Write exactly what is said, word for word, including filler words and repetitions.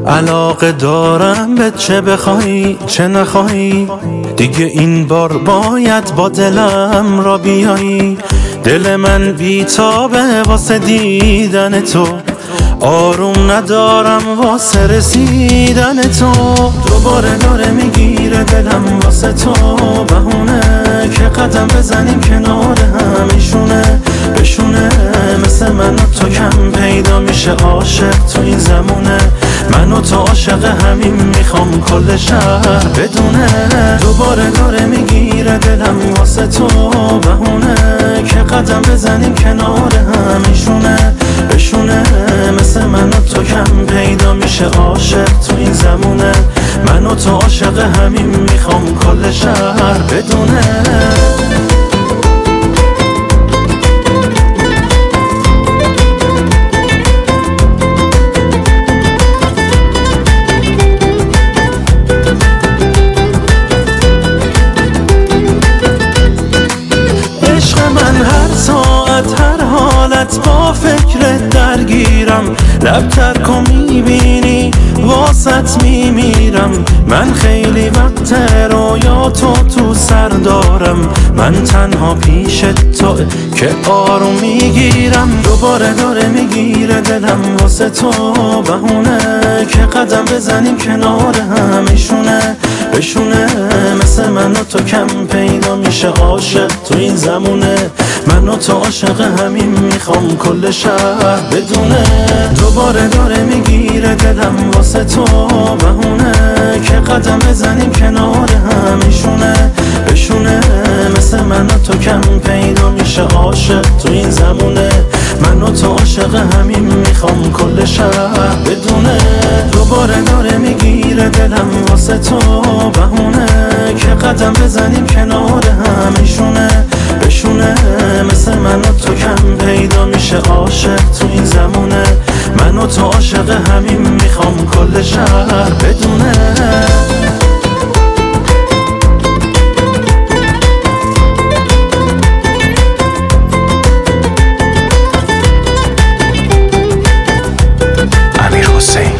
علاقه دارم به چه بخوای چه نخوای، دیگه این بار باید با دلم را بیایی. دل من بیتابه واسه دیدن تو، آروم ندارم واسه رسیدن تو. دوباره داره میگیره دلم واسه تو بهونه، که قدم بزنیم کنار همیشونه بشونه. مثل من و تو کم پیدا میشه عاشق تو این زمونه، من و تو عاشق همین میخوام کل شهر بدونه. دوباره داره میگیره دلم واسه تو بهونه، که قدم بزنیم کنار همیشونه بشونه. مثل من و تو کم پیدا میشه عاشق تو این زمونه، من و تو عاشق همین میخوام کل شهر بدونه. هر حالت با فکرت درگیرم، لبتر کن میبینی واسط میمیرم. من خیلی وقت رویا تو تو سر دارم، من تنها پیش تو که آروم میگیرم. دوباره داره میگیره دلم واسه تو بهونه، که قدم بزنیم کنار همیشونه بشونه. مثل من و تو کم پیدا میشه عاشق تو این زمونه، من و تو عاشق همین میخوام کل شهر بدونه. دوباره داره میگیره دلم واسه تو بهونه، که قدم بزنیم کنار همیشونه بشونه. مثل من و تو کم پیدا میشه عاشق تو این زمونه، من و تو عاشق همین میخوام کل شهر بدونه. دوباره داره میگیره دلم واسه تو بهونه، که قدم بزنیم کنار همیشونه بشونه. مثل من و تو کم پیدا میشه عاشق تو این زمونه، من و تو عاشق همین میخوام کل شهر بدونه. امیر حسین